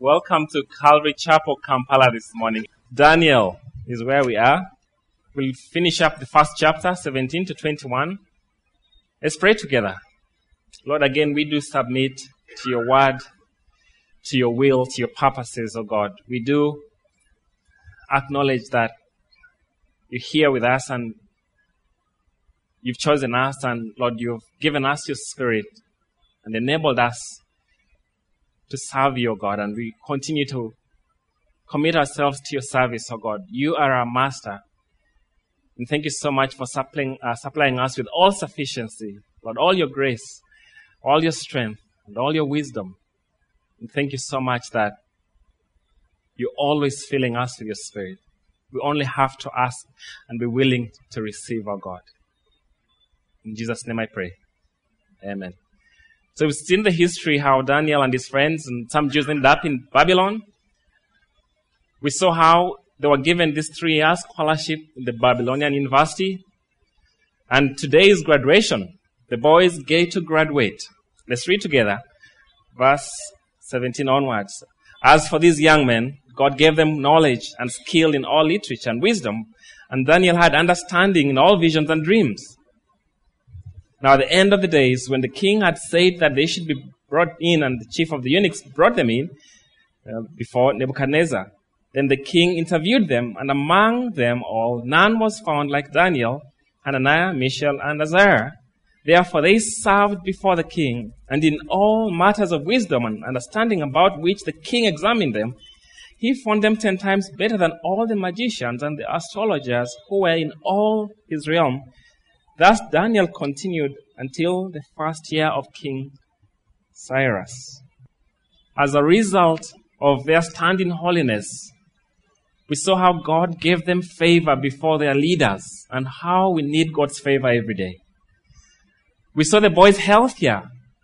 Welcome to Calvary Chapel, Kampala this morning. Daniel is where we are. We'll finish up the first chapter, 17 to 21. Let's pray together. Lord, again, we do submit to your word, to your will, to your purposes, oh God. We do acknowledge that you're here with us and you've chosen us, and Lord, you've given us your Spirit and enabled us to serve you, O God, and we continue to commit ourselves to your service, O God. You are our Master, and thank you so much for supplying us with all sufficiency, Lord, all your grace, all your strength, and all your wisdom. And thank you so much that you're always filling us with your Spirit. We only have to ask and be willing to receive, O God. In Jesus' name I pray. Amen. So we've seen the history, how Daniel and his friends and some Jews ended up in Babylon. We saw how they were given this 3-year scholarship in the Babylonian University. And today is graduation. The boys get to graduate. Let's read together. Verse 17 onwards. As for these young men, God gave them knowledge and skill in all literature and wisdom. And Daniel had understanding in all visions and dreams. Now, at the end of the days, when the king had said that they should be brought in, and the chief of the eunuchs brought them in before Nebuchadnezzar, then the king interviewed them, and among them all, none was found like Daniel, Hananiah, Mishael, and Azariah. Therefore, they served before the king, and in all matters of wisdom and understanding about which the king examined them, he found them 10 times better than all the magicians and the astrologers who were in all his realm. Thus Daniel continued until the first year of King Cyrus. As a result of their stand in holiness, we saw how God gave them favor before their leaders and how we need God's favor every day. We saw the boys healthier,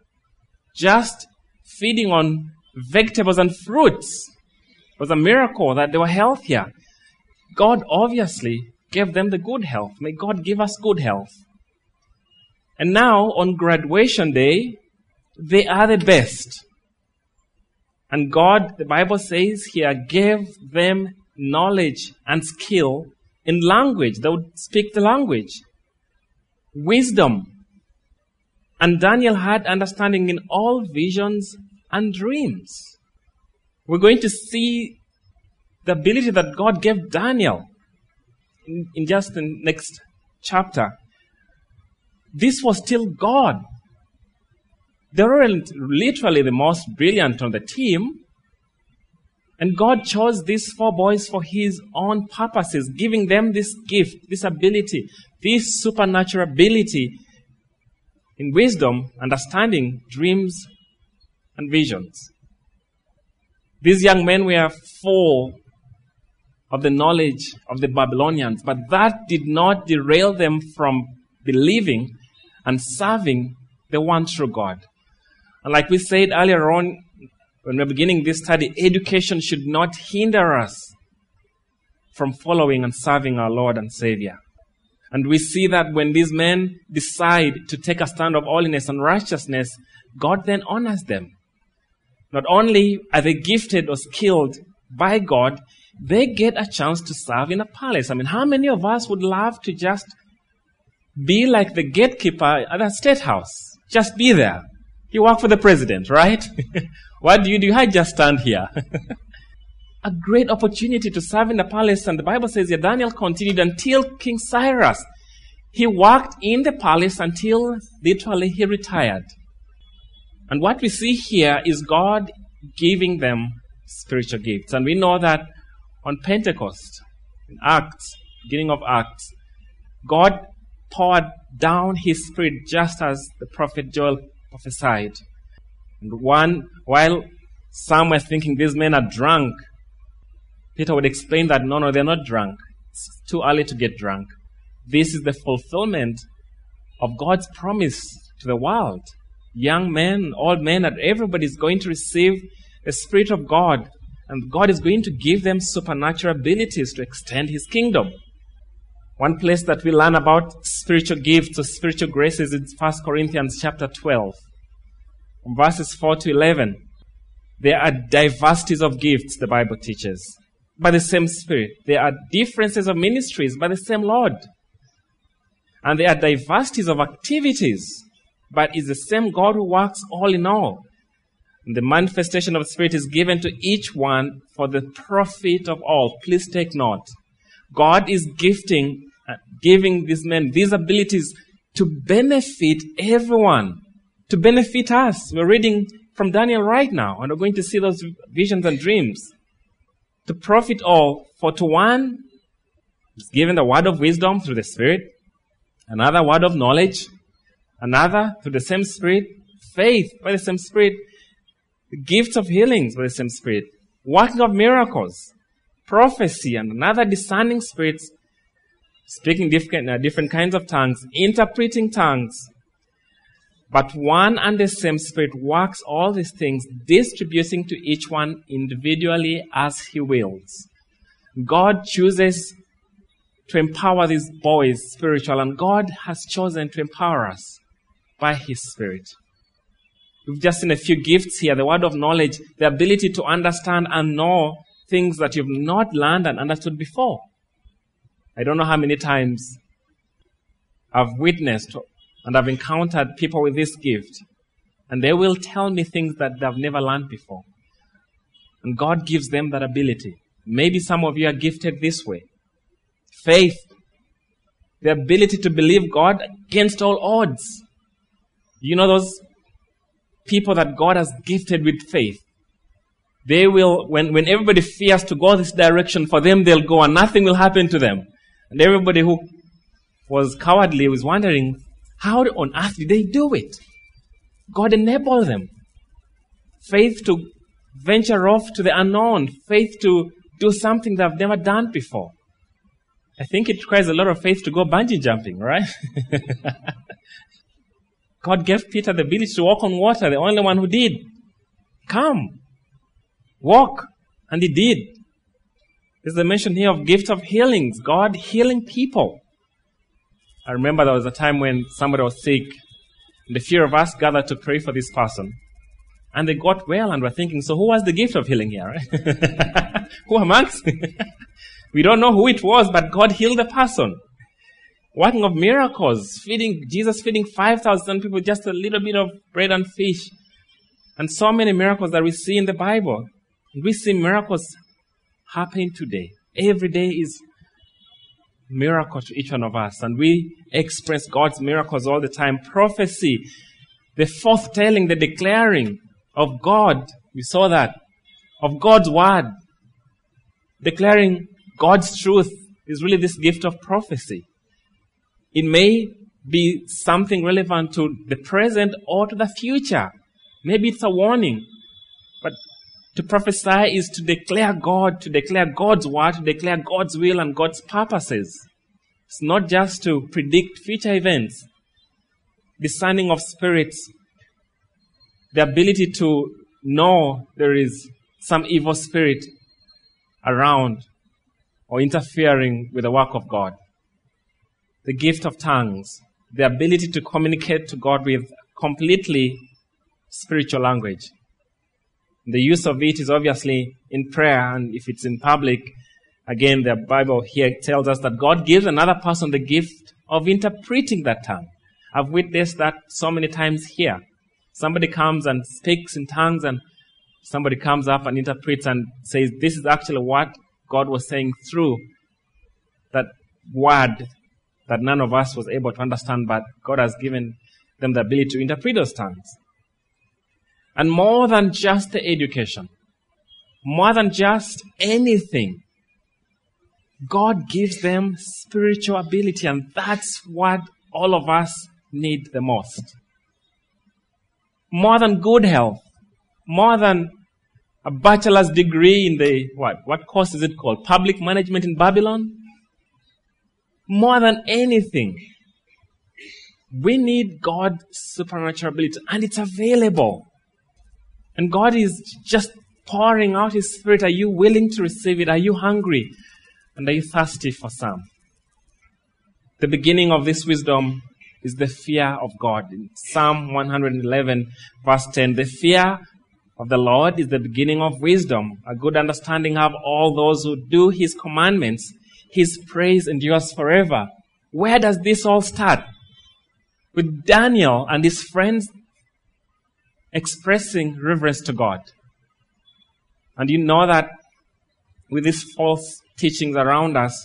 just feeding on vegetables and fruits. It was a miracle that they were healthier. God obviously gave them the good health. May God give us good health. And now, on graduation day, they are the best. And God, the Bible says here, gave them knowledge and skill in language. They would speak the language. Wisdom. And Daniel had understanding in all visions and dreams. We're going to see the ability that God gave Daniel in just the next chapter. This was still God. They weren't literally the most brilliant on the team. And God chose these 4 boys for his own purposes, giving them this gift, this ability, this supernatural ability in wisdom, understanding, dreams, and visions. These young men were full of the knowledge of the Babylonians, but that did not derail them from believing and serving the one true God. And like we said earlier on, when we were beginning this study, education should not hinder us from following and serving our Lord and Savior. And we see that when these men decide to take a stand of holiness and righteousness, God then honors them. Not only are they gifted or skilled by God, they get a chance to serve in a palace. I mean, how many of us would love to just be like the gatekeeper at a state house? Just be there. You work for the president, right? What do you do? I just stand here. A great opportunity to serve in the palace. And the Bible says that Daniel continued until King Cyrus. He worked in the palace until literally he retired. And what we see here is God giving them spiritual gifts. And we know that on Pentecost, in Acts, beginning of Acts, God poured down his Spirit just as the prophet Joel prophesied. And while some were thinking these men are drunk, Peter would explain that no, they're not drunk. It's too early to get drunk. This is the fulfillment of God's promise to the world. Young men, old men, that everybody is going to receive the Spirit of God. And God is going to give them supernatural abilities to extend his kingdom. One place that we learn about spiritual gifts or spiritual graces is 1 Corinthians chapter 12, from verses 4 to 11. There are diversities of gifts, the Bible teaches, by the same Spirit. There are differences of ministries by the same Lord. And there are diversities of activities, but it's the same God who works all in all. And the manifestation of the Spirit is given to each one for the profit of all. Please take note. God is giving these men these abilities to benefit everyone, to benefit us. We're reading from Daniel right now, and we're going to see those visions and dreams. To profit all, for to one is given the word of wisdom through the Spirit, another word of knowledge, another through the same Spirit, faith by the same Spirit, the gifts of healings by the same Spirit, working of miracles, prophecy, and another discerning spirits, speaking different kinds of tongues, interpreting tongues. But one and the same Spirit works all these things, distributing to each one individually as He wills. God chooses to empower these boys spiritual, and God has chosen to empower us by His Spirit. We've just seen a few gifts here, the word of knowledge, the ability to understand and know things that you've not learned and understood before. I don't know how many times I've witnessed and I've encountered people with this gift, and they will tell me things that they've never learned before. And God gives them that ability. Maybe some of you are gifted this way. Faith, the ability to believe God against all odds. You know those people that God has gifted with faith? They will, when everybody fears to go this direction, for them they'll go and nothing will happen to them. And everybody who was cowardly was wondering, how on earth did they do it? God enabled them. Faith to venture off to the unknown. Faith to do something they've never done before. I think it requires a lot of faith to go bungee jumping, right? God gave Peter the ability to walk on water, the only one who did. Come, walk. And he did. There's a mention here of gifts of healings, God healing people. I remember there was a time when somebody was sick, and a few of us gathered to pray for this person. And they got well, and we're thinking, so who has the gift of healing here? Right? Who amongst? We don't know who it was, but God healed the person. Working of miracles, Jesus feeding 5,000 people, just a little bit of bread and fish. And so many miracles that we see in the Bible. We see miracles happening today. Every day is miracle to each one of us. And we experience God's miracles all the time. Prophecy, the forthtelling, the declaring of God. We saw that. Of God's word. Declaring God's truth is really this gift of prophecy. It may be something relevant to the present or to the future. Maybe it's a warning. But to prophesy is to declare God, to declare God's word, to declare God's will and God's purposes. It's not just to predict future events. Discerning of spirits, the ability to know there is some evil spirit around or interfering with the work of God. The gift of tongues, the ability to communicate to God with completely spiritual language. The use of it is obviously in prayer, and if it's in public, again, the Bible here tells us that God gives another person the gift of interpreting that tongue. I've witnessed that so many times here. Somebody comes and speaks in tongues, and somebody comes up and interprets and says, this is actually what God was saying through that word that none of us was able to understand, but God has given them the ability to interpret those tongues. And more than just the education, more than just anything, God gives them spiritual ability, and that's what all of us need the most. More than good health, more than a bachelor's degree in the, what course is it called? Public management in Babylon? More than anything, we need God's supernatural ability, and it's available. And God is just pouring out His Spirit. Are you willing to receive it? Are you hungry? And are you thirsty for some? The beginning of this wisdom is the fear of God. In Psalm 111, verse 10, the fear of the Lord is the beginning of wisdom. A good understanding have all those who do His commandments. His praise endures forever. Where does this all start? With Daniel and his friends expressing reverence to God. And you know that with these false teachings around us,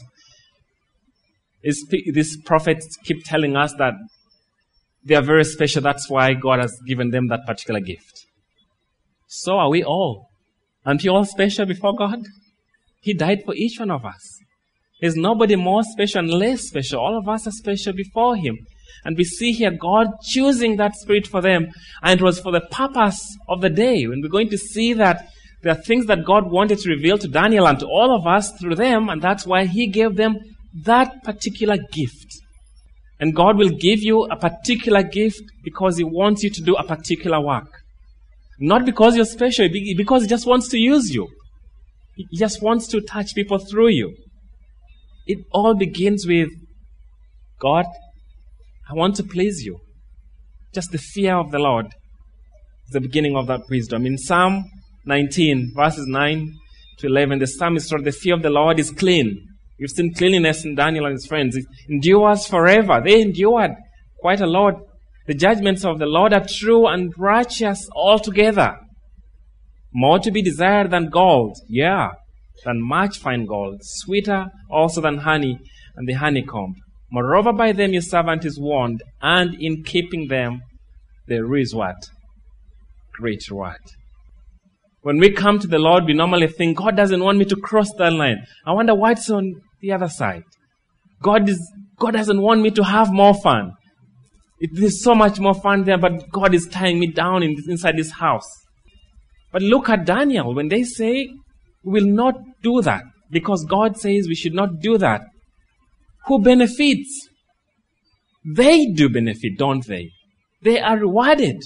these prophets keep telling us that they are very special. That's why God has given them that particular gift. So are we all. Aren't you all special before God? He died for each one of us. There's nobody more special and less special. All of us are special before Him. And we see here God choosing that Spirit for them. And it was for the purpose of the day. And we're going to see that there are things that God wanted to reveal to Daniel and to all of us through them. And that's why He gave them that particular gift. And God will give you a particular gift because He wants you to do a particular work. Not because you're special, because He just wants to use you. He just wants to touch people through you. It all begins with, God, I want to please you. Just the fear of the Lord is the beginning of that wisdom. In Psalm 19, verses 9 to 11, the psalmist wrote, the fear of the Lord is clean. You've seen cleanliness in Daniel and his friends. It endures forever. They endured quite a lot. The judgments of the Lord are true and righteous altogether. More to be desired than gold, than much fine gold, sweeter also than honey and the honeycomb. Moreover, by them your servant is warned, and in keeping them there is what? Great reward. When we come to the Lord, we normally think, God doesn't want me to cross that line. I wonder what's on the other side. God doesn't want me to have more fun. There's so much more fun there, but God is tying me down inside this house. But look at Daniel. When they say, we will not do that, because God says we should not do that. Who benefits? They do benefit, don't they? They are rewarded.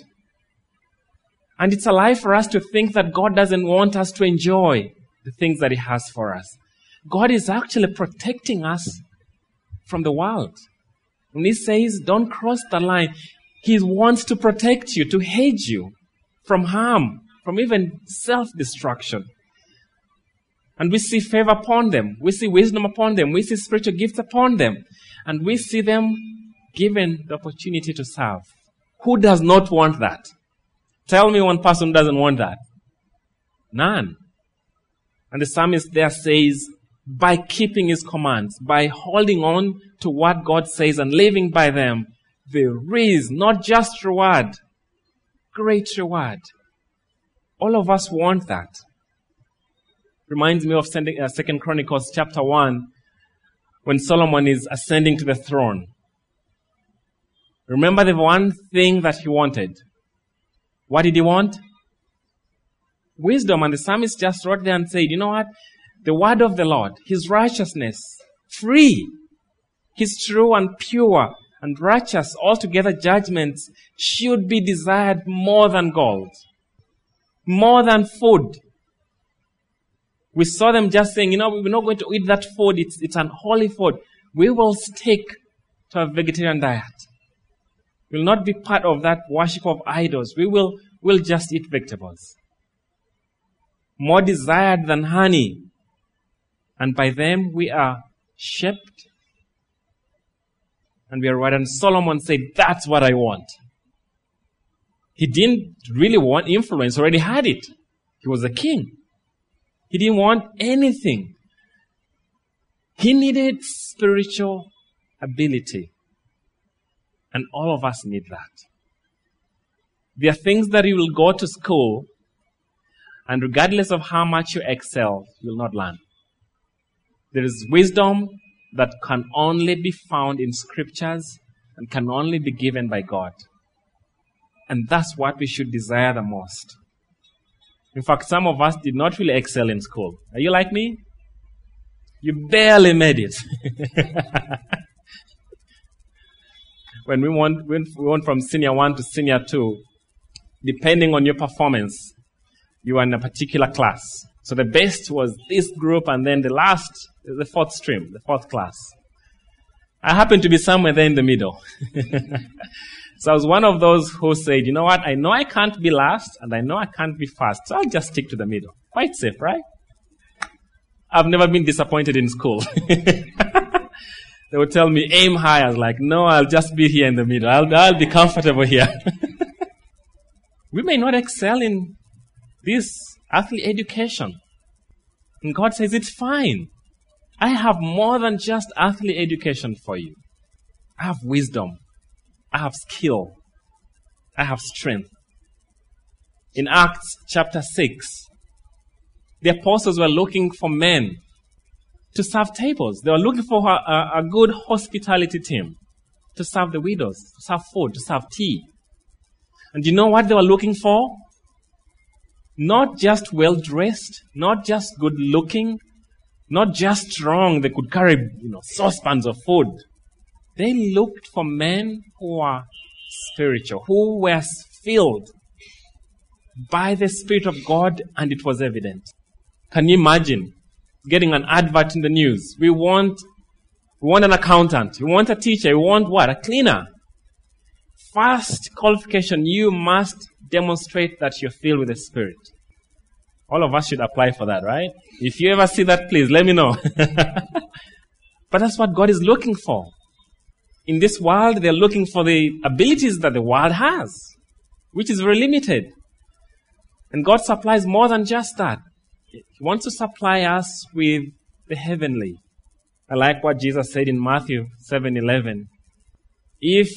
And it's a lie for us to think that God doesn't want us to enjoy the things that He has for us. God is actually protecting us from the world. When He says, don't cross the line, He wants to protect you, to hedge you from harm, from even self-destruction. And we see favor upon them. We see wisdom upon them. We see spiritual gifts upon them. And we see them given the opportunity to serve. Who does not want that? Tell me one person who doesn't want that. None. And the psalmist there says, by keeping His commands, by holding on to what God says and living by them, there is not just reward, great reward. All of us want that. Reminds me of 2 Chronicles chapter 1, when Solomon is ascending to the throne. Remember the one thing that he wanted. What did he want? Wisdom. And the psalmist just wrote there and said, you know what? The word of the Lord, His righteousness, free, His true and pure and righteous, altogether judgments should be desired more than gold, more than food. We saw them just saying, we're not going to eat that food. It's unholy food. We will stick to a vegetarian diet. We'll not be part of that worship of idols. We'll just eat vegetables. More desired than honey. And by them we are shaped. And we are right. And Solomon said, that's what I want. He didn't really want influence. Already had it. He was a king. He didn't want anything. He needed spiritual ability. And all of us need that. There are things that you will go to school, and regardless of how much you excel, you will not learn. There is wisdom that can only be found in scriptures and can only be given by God. And that's what we should desire the most. In fact, some of us did not really excel in school. Are you like me? You barely made it. When we went from senior 1 to senior 2, depending on your performance, you were in a particular class. So the best was this group, and then the last, the fourth stream, the fourth class. I happened to be somewhere there in the middle. So I was one of those who said, you know what, I know I can't be last and I know I can't be first, so I'll just stick to the middle. Quite safe, right? I've never been disappointed in school. They would tell me, aim high. I was like, no, I'll just be here in the middle. I'll be comfortable here. We may not excel in this earthly education. And God says, it's fine. I have more than just earthly education for you. I have wisdom. I have skill. I have strength. In Acts chapter 6, the apostles were looking for men to serve tables. They were looking for a good hospitality team to serve the widows, to serve food, to serve tea. And you know what they were looking for? Not just well-dressed, not just good-looking, not just strong, they could carry saucepans of food. They looked for men who were spiritual, who were filled by the Spirit of God, and it was evident. Can you imagine getting an advert in the news? We want an accountant. We want a teacher. We want what? A cleaner. First qualification, you must demonstrate that you're filled with the Spirit. All of us should apply for that, right? If you ever see that, please let me know. But that's what God is looking for. In this world, they're looking for the abilities that the world has, which is very limited. And God supplies more than just that. He wants to supply us with the heavenly. I like what Jesus said in Matthew 7:11. If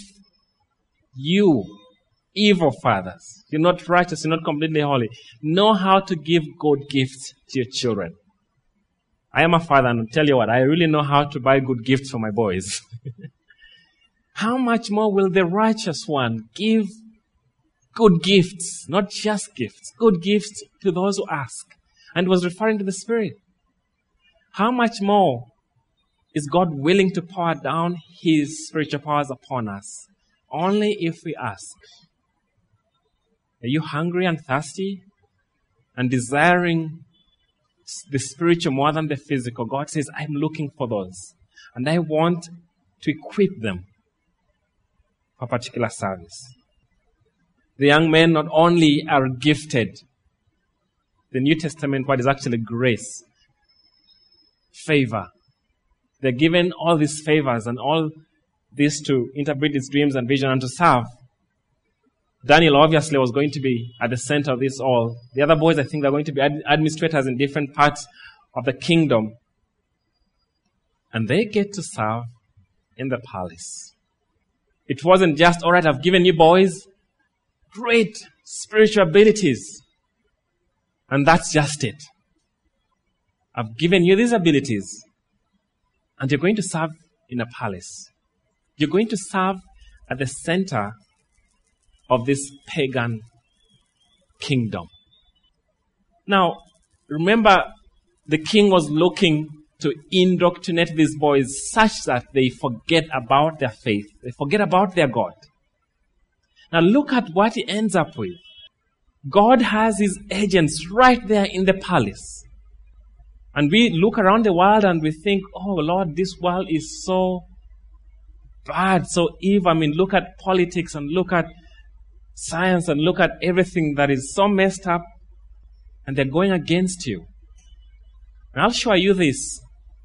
you, evil fathers, you're not righteous, you're not completely holy, know how to give good gifts to your children. I am a father, and I'll tell you what, I really know how to buy good gifts for my boys. How much more will the righteous one give good gifts, not just gifts, good gifts to those who ask? And was referring to the Spirit. How much more is God willing to pour down His spiritual powers upon us? Only if we ask. Are you hungry and thirsty and desiring the spiritual more than the physical? God says, I'm looking for those. And I want to equip them for a particular service. The young men not only are gifted, the New Testament word is actually grace, favor. They're given all these favors and all this to interpret his dreams and vision and to serve. Daniel obviously was going to be at the center of this all. The other boys, I think, they're going to be administrators in different parts of the kingdom. And they get to serve in the palace. It wasn't just, all right, I've given you boys great spiritual abilities. And that's just it. I've given you these abilities. And you're going to serve in a palace. You're going to serve at the center of this pagan kingdom. Now, remember, the king was looking to indoctrinate these boys such that they forget about their faith. They forget about their God. Now look at what he ends up with. God has his agents right there in the palace. And we look around the world and we think, oh Lord, this world is so bad, so evil. I mean, look at politics and look at science and look at everything that is so messed up. And they're going against you. And I'll show you this.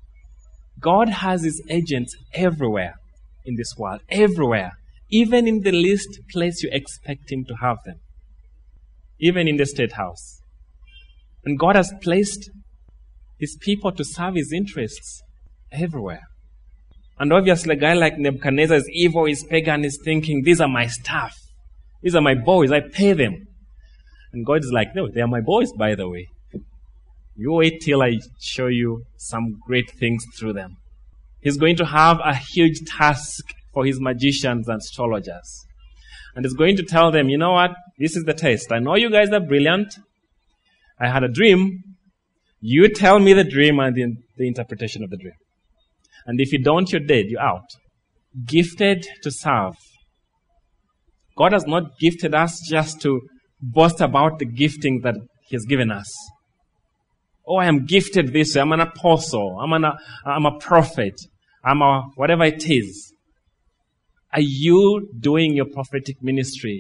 God has his agents everywhere in this world. Everywhere. Even in the least place you expect him to have them. Even in the State House. And God has placed his people to serve his interests everywhere. And obviously a guy like Nebuchadnezzar is evil, is pagan, is thinking, these are my staff. These are my boys, I pay them. And God is like, no, they are my boys, by the way. You wait till I show you some great things through them. He's going to have a huge task for his magicians and astrologers. And he's going to tell them, you know what? This is the test. I know you guys are brilliant. I had a dream. You tell me the dream and the interpretation of the dream. And if you don't, you're dead. You're out. Gifted to serve. God has not gifted us just to boast about the gifting that he has given us. Oh, I am gifted this way. I'm an apostle. I'm a prophet. I'm a whatever it is. Are you doing your prophetic ministry?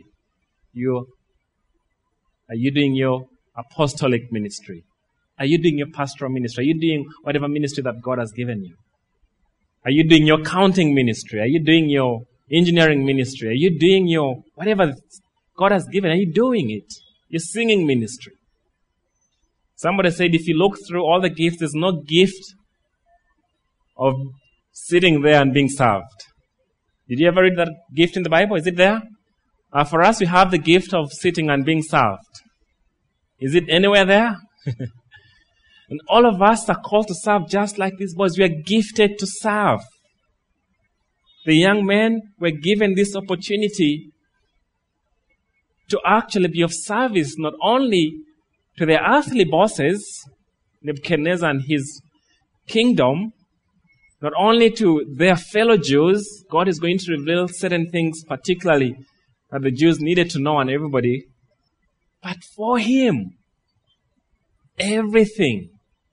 Are you doing your apostolic ministry? Are you doing your pastoral ministry? Are you doing whatever ministry that God has given you? Are you doing your accounting ministry? Are you doing your engineering ministry? Are you doing your whatever God has given? Are you doing it? Your singing ministry. Somebody said if you look through all the gifts, there's no gift of sitting there and being served. Did you ever read that gift in the Bible? Is it there? For us, we have the gift of sitting and being served. Is it anywhere there? And all of us are called to serve just like these boys. We are gifted to serve. The young men were given this opportunity to actually be of service not only to their earthly bosses, Nebuchadnezzar and his kingdom, not only to their fellow Jews. God is going to reveal certain things particularly that the Jews needed to know and everybody, but for him. Everything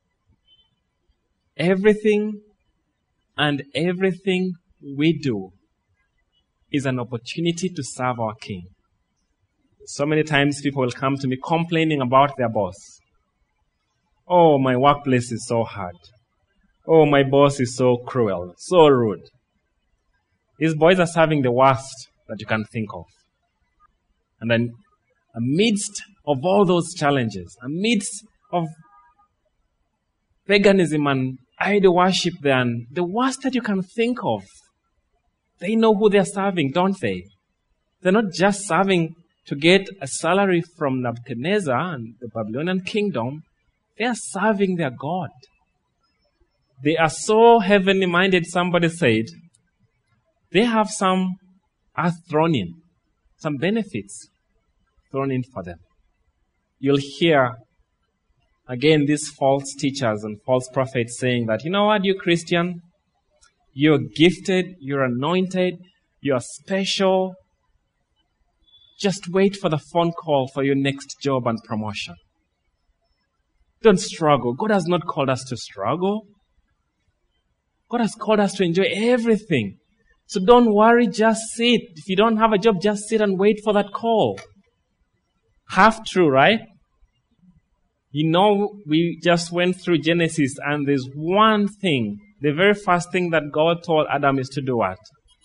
and everything we do is an opportunity to serve our King. So many times people will come to me complaining about their boss. Oh, my workplace is so hard. Oh, my boss is so cruel, so rude. These boys are serving the worst that you can think of. And then amidst of all those challenges, amidst of paganism and idol worship, then the worst that you can think of, they know who they're serving, don't they? They're not just serving to get a salary from Nebuchadnezzar and the Babylonian kingdom. They are serving their God. They are so heavenly minded, somebody said, they have some earth thrown in, some benefits thrown in for them. You'll hear again these false teachers and false prophets saying that, you know what, you Christian, you're gifted, you're anointed, you're special. Just wait for the phone call for your next job and promotion. Don't struggle. God has not called us to struggle. God has called us to enjoy everything. So don't worry, just sit. If you don't have a job, just sit and wait for that call. Half true, right? You know, we just went through Genesis and there's one thing, the very first thing that God told Adam is to do what?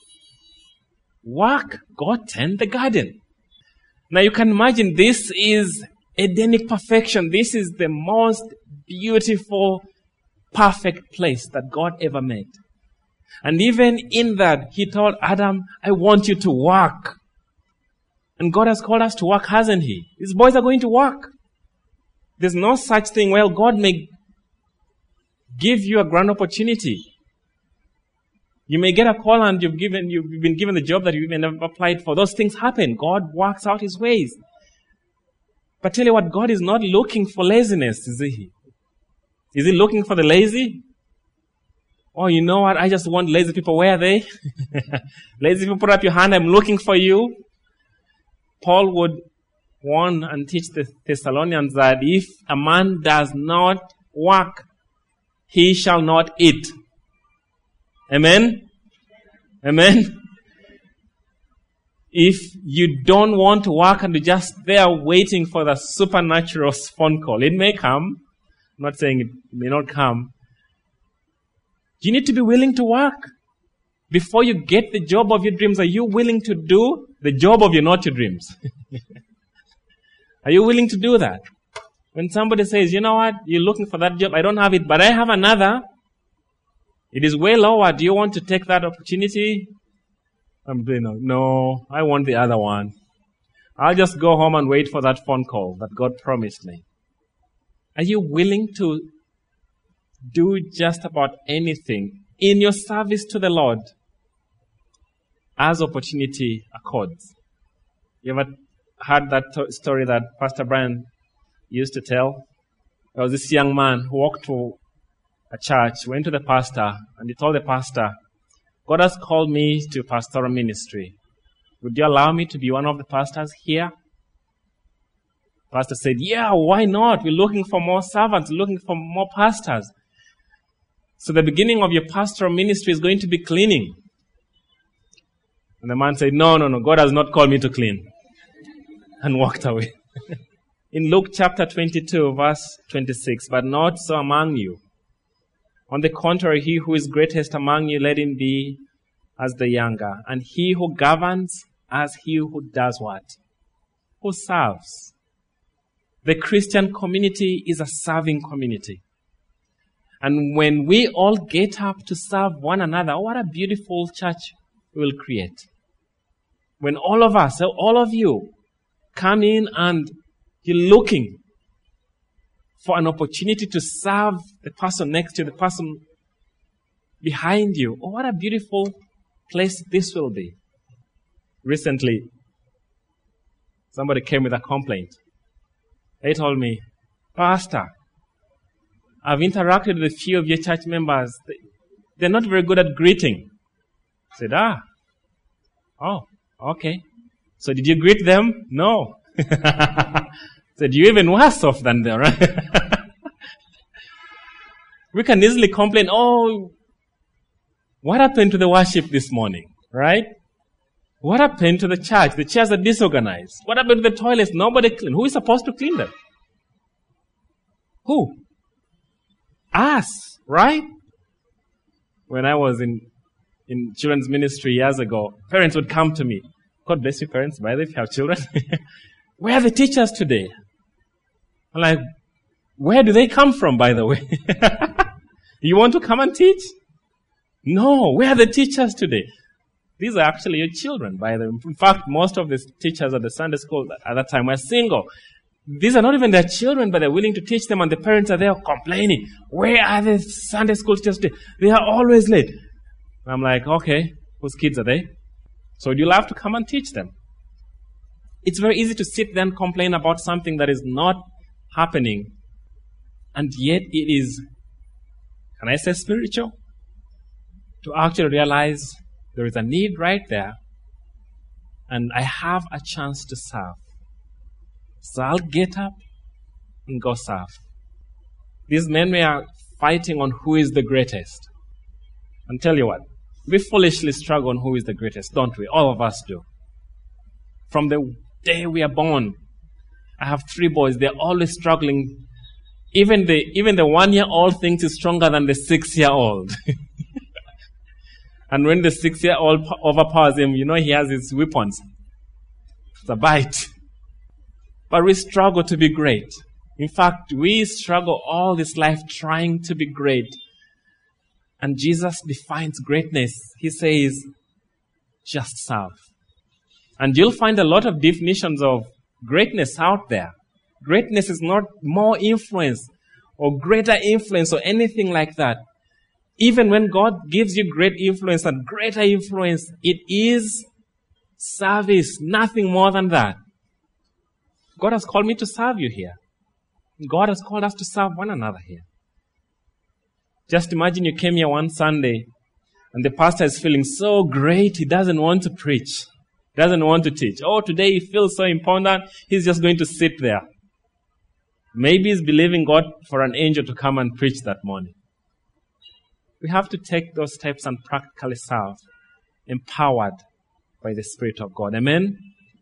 Work, go tend the garden. Now you can imagine this is Edenic perfection. This is the most beautiful, perfect place that God ever made. And even in that, He told Adam, I want you to work. And God has called us to work, hasn't He? These boys are going to work. There's no such thing. Well, God may give you a grand opportunity. You may get a call and you've been given the job that you even never applied for. Those things happen. God works out His ways. But tell you what, God is not looking for laziness, is He? Is He looking for the lazy? Oh, you know what? I just want lazy people. Where are they? Lazy people, put up your hand. I'm looking for you. Paul would warn and teach the Thessalonians that if a man does not work, he shall not eat. Amen? Amen? If you don't want to work and you're just there waiting for the supernatural phone call, it may come. I'm not saying it may not come. You need to be willing to work. Before you get the job of your dreams, are you willing to do the job of your not your dreams? Are you willing to do that? When somebody says, you know what, you're looking for that job, I don't have it, but I have another. It is way lower. Do you want to take that opportunity? I'm doing no, I want the other one. I'll just go home and wait for that phone call that God promised me. Are you willing to do just about anything in your service to the Lord as opportunity accords? You ever heard that story that Pastor Brian used to tell? There was this young man who walked to a church, went to the pastor, and he told the pastor, God has called me to pastoral ministry. Would you allow me to be one of the pastors here? Pastor said, yeah, why not? We're looking for more servants, looking for more pastors. So the beginning of your pastoral ministry is going to be cleaning. And the man said, no, God has not called me to clean. And walked away. In Luke chapter 22, verse 26, but not so among you. On the contrary, he who is greatest among you, let him be as the younger. And he who governs as he who does what? Who serves. The Christian community is a serving community. And when we all get up to serve one another, what a beautiful church we will create. When all of us, all of you, come in and you're looking for an opportunity to serve the person next to you, the person behind you. Oh, what a beautiful place this will be. Recently, somebody came with a complaint. They told me, Pastor, I've interacted with a few of your church members. They're not very good at greeting. I said, oh, okay. So did you greet them? No. Said, you're even worse off than them, right? We can easily complain, oh, what happened to the worship this morning, right? What happened to the church? The chairs are disorganized. What happened to the toilets? Nobody cleaned. Who is supposed to clean them? Who? Us, right? When I was in children's ministry years ago, parents would come to me. God bless you, parents, by the way, if you have children. Where are the teachers today? I'm like, where do they come from, by the way? You want to come and teach? No, where are the teachers today? These are actually your children, by the way. In fact, most of the teachers at the Sunday school at that time were single. These are not even their children, but they're willing to teach them, and the parents are there complaining. Where are the Sunday school teachers today? They are always late. I'm like, okay, whose kids are they? So you'll have to come and teach them. It's very easy to sit there and complain about something that is not happening, and yet it is, can I say spiritual? To actually realize there is a need right there, and I have a chance to serve. So I'll get up and go serve. These men were fighting on who is the greatest. And tell you what, we foolishly struggle on who is the greatest, don't we? All of us do. From the day we are born, I have 3 boys. They're always struggling. Even the 1-year-old thinks he's stronger than the 6-year-old. And when the 6-year-old overpowers him, he has his weapons. It's a bite. But we struggle to be great. In fact, we struggle all this life trying to be great. And Jesus defines greatness. He says, just serve. And you'll find a lot of definitions of greatness out there. Greatness is not more influence or greater influence or anything like that. Even when God gives you great influence and greater influence, it is service, nothing more than that. God has called me to serve you here. God has called us to serve one another here. Just imagine you came here one Sunday and the pastor is feeling so great, he doesn't want to preach, doesn't want to teach. Oh, today he feels so important, he's just going to sit there. Maybe he's believing God for an angel to come and preach that morning. We have to take those steps and practically serve, empowered by the Spirit of God. Amen?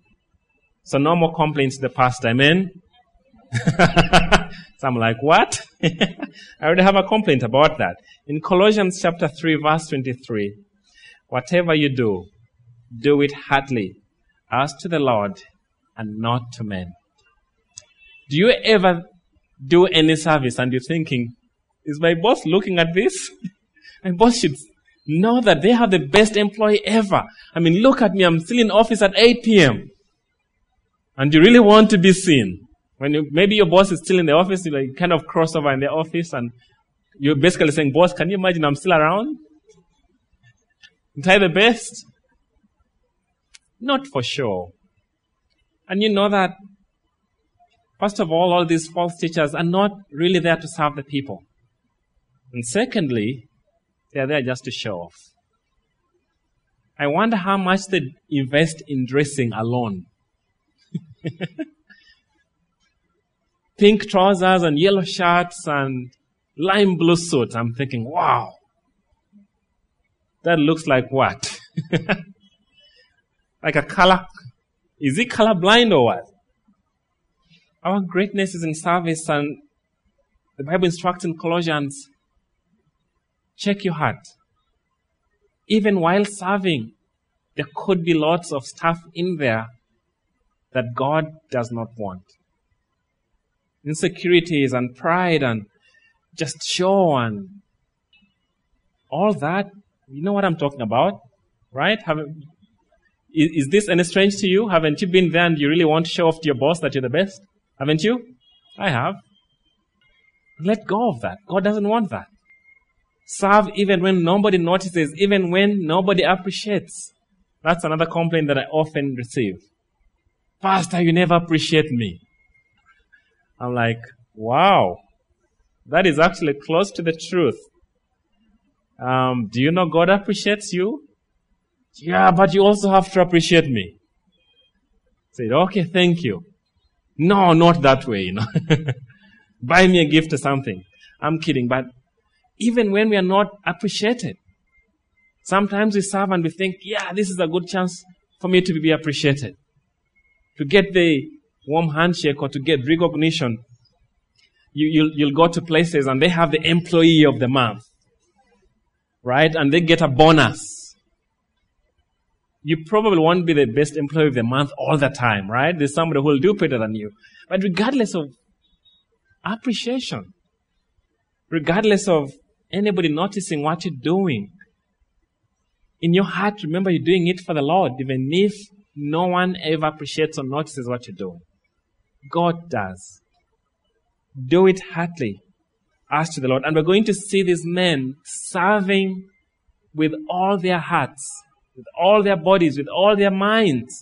So no more complaints to the pastor. Amen? So I'm like, what? I already have a complaint about that. In Colossians chapter 3, verse 23, whatever you do, do it heartily, as to the Lord and not to men. Do you ever do any service and you're thinking, is my boss looking at this? My boss should know that they have the best employee ever. I mean, look at me, I'm still in office at 8 p.m. And you really want to be seen. Maybe your boss is still in the office, you kind of cross over in the office, and you're basically saying, boss, can you imagine I'm still around? Aren't I the best? Not for sure. And you know that, first of all these false teachers are not really there to serve the people. And secondly, they're there just to show off. I wonder how much they invest in dressing alone. Pink trousers and yellow shirts and lime blue suits. I'm thinking, wow, that looks like what? Like a color. Is he colorblind or what? Our greatness is in service, and the Bible instructs in Colossians, check your heart. Even while serving, there could be lots of stuff in there that God does not want. Insecurities and pride and just show and all that. You know what I'm talking about, right? Is this any strange to you? Haven't you been there and you really want to show off to your boss that you're the best? Haven't you? I have. Let go of that. God doesn't want that. Serve even when nobody notices, even when nobody appreciates. That's another complaint that I often receive. Pastor, you never appreciate me. I'm like, wow, that is actually close to the truth. Do you know God appreciates you? Yeah, but you also have to appreciate me. I said, okay, thank you. No, not that way, Buy me a gift or something. I'm kidding, but even when we are not appreciated, sometimes we serve and we think, yeah, this is a good chance for me to be appreciated. To get the warm handshake or to get recognition, you'll go to places and they have the employee of the month, right? And they get a bonus. You probably won't be the best employee of the month all the time, right? There's somebody who will do better than you. But regardless of appreciation, regardless of anybody noticing what you're doing, in your heart, remember you're doing it for the Lord, even if no one ever appreciates or notices what you're doing. God does. Do it heartily. Ask to the Lord. And we're going to see these men serving with all their hearts, with all their bodies, with all their minds,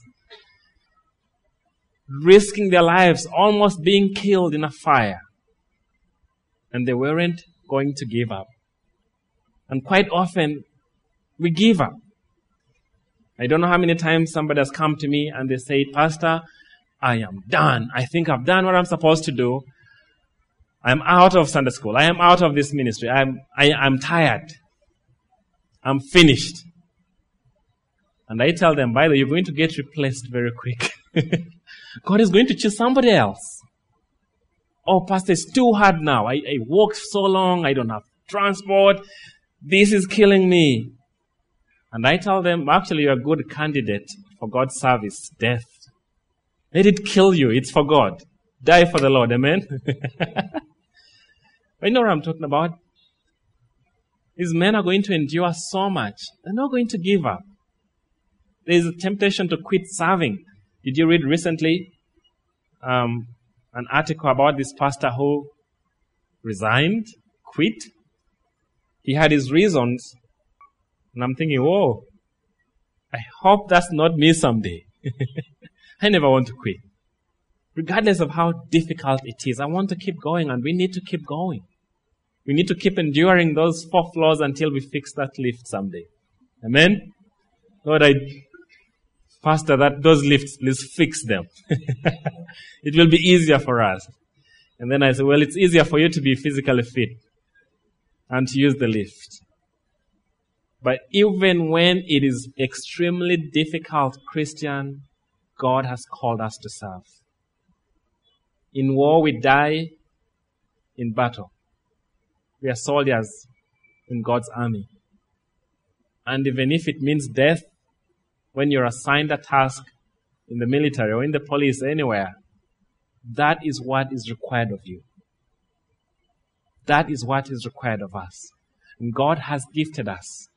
risking their lives, almost being killed in a fire. And they weren't going to give up. And quite often, we give up. I don't know how many times somebody has come to me and they say, Pastor, I am done. I think I've done what I'm supposed to do. I'm out of Sunday school. I am out of this ministry. I'm tired. I'm finished. And I tell them, by the way, you're going to get replaced very quick. God is going to choose somebody else. Oh, Pastor, it's too hard now. I walked so long. I don't have transport. This is killing me. And I tell them, actually, you're a good candidate for God's service, death. Let it kill you. It's for God. Die for the Lord. Amen? But you know what I'm talking about? These men are going to endure so much. They're not going to give up. There is a temptation to quit serving. Did you read recently an article about this pastor who resigned, quit? He had his reasons. And I'm thinking, whoa, I hope that's not me someday. I never want to quit. Regardless of how difficult it is, I want to keep going, and we need to keep going. We need to keep enduring those 4 floors until we fix that lift someday. Amen? Lord, Pastor, those lifts, please fix them. It will be easier for us. And then I say, well, it's easier for you to be physically fit and to use the lift. But even when it is extremely difficult, Christian, God has called us to serve. In war, we die. In battle, we are soldiers in God's army. And even if it means death, when you're assigned a task in the military or in the police, anywhere, that is what is required of you. That is what is required of us. And God has gifted us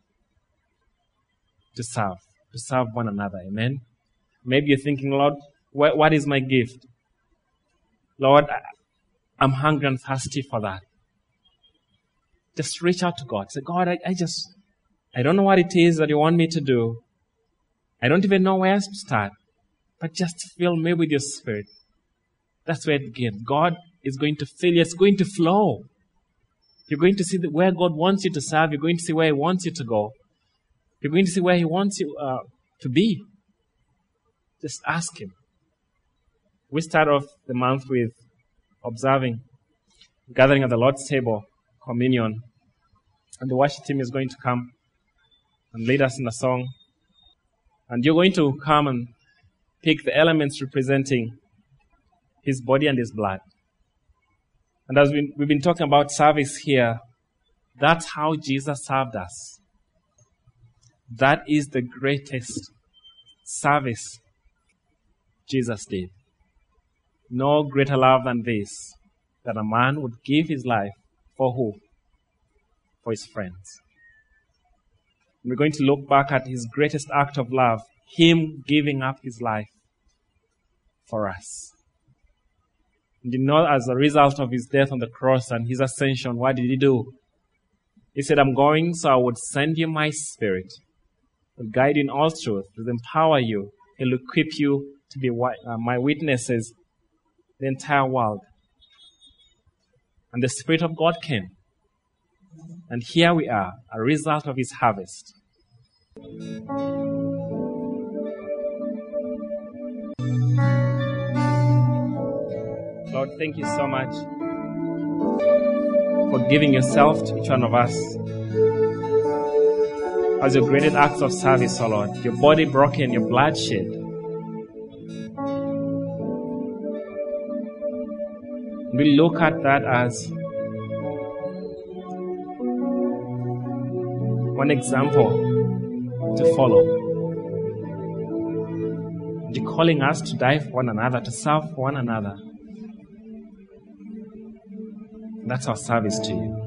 to serve one another. Amen? Maybe you're thinking, Lord, what is my gift? Lord, I'm hungry and thirsty for that. Just reach out to God. Say, God, I don't know what it is that you want me to do. I don't even know where to start. But just fill me with your Spirit. That's where it begins. God is going to fill you. It's going to flow. You're going to see where God wants you to serve. You're going to see where He wants you to go. You're going to see where He wants you to be. Just ask Him. We start off the month with observing, gathering at the Lord's table, communion. And the worship team is going to come and lead us in a song. And you're going to come and pick the elements representing his body and his blood. And as we've been talking about service here, that's how Jesus served us. That is the greatest service Jesus did. No greater love than this, that a man would give his life for who? For his friends. We're going to look back at his greatest act of love, him giving up his life for us. And you know, as a result of his death on the cross and his ascension, what did he do? He said, I'm going so I would send you my Spirit. Will guide you in all truth, will empower you, he'll equip you to be my witnesses the entire world. And the Spirit of God came. And here we are, a result of his harvest. Lord, thank you so much for giving yourself to each one of us as your greatest acts of service, O Lord. Your body broken, your blood shed. We look at that as one example to follow. You're calling us to die for one another, to serve for one another. That's our service to you.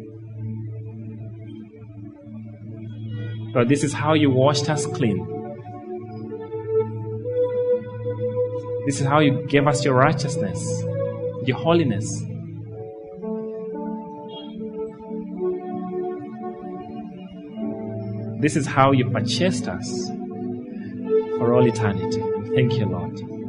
Lord, this is how you washed us clean. This is how you gave us your righteousness, your holiness. This is how you purchased us for all eternity. Thank you, Lord.